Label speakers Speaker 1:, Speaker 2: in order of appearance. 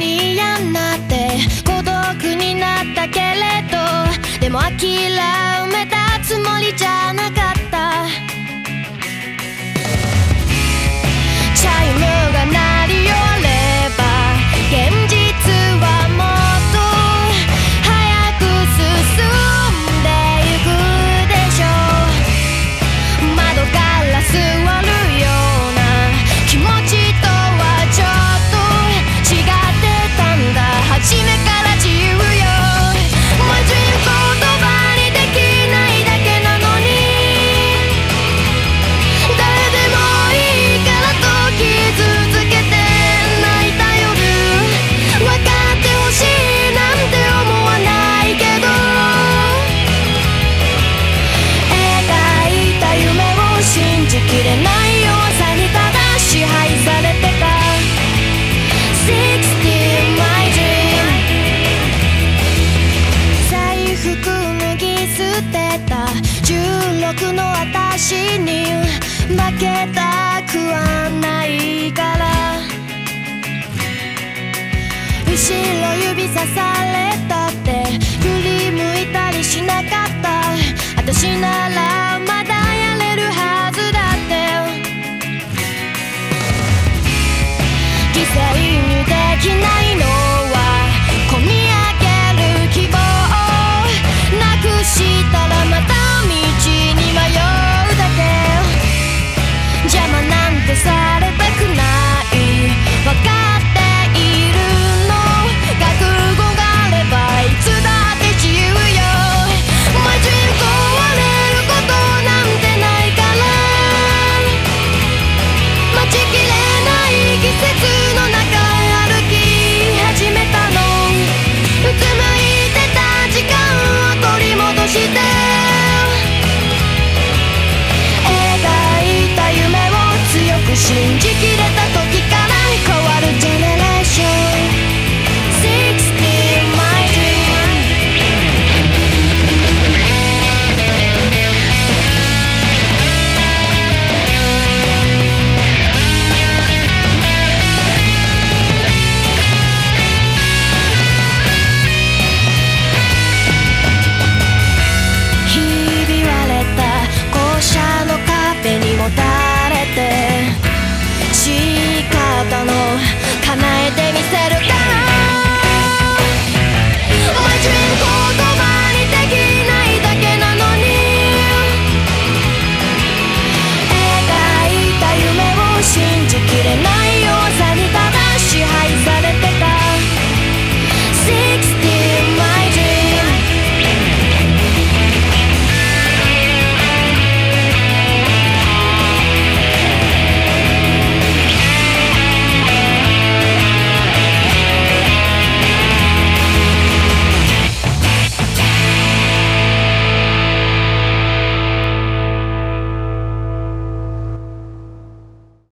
Speaker 1: に嫌になって孤独になったけれど、でも諦めたつもりじゃなかった。チャイムが鳴り終われば現実はもっと早く進んでゆくでしょう。窓から座るような気持ちとはちょっと違ってたんだ。初めから自由よ。もう一度言葉にできないだけなのに、誰でもいいからと傷つけて泣いた夜、分かってほしいなんて思わないけど、描いた夢を信じきれない弱さにただ支配されてた。16 my dream。 財布脱ぎ捨てた16の私に負けたくはないから、後ろ指さされたって振り向いたりしなかった。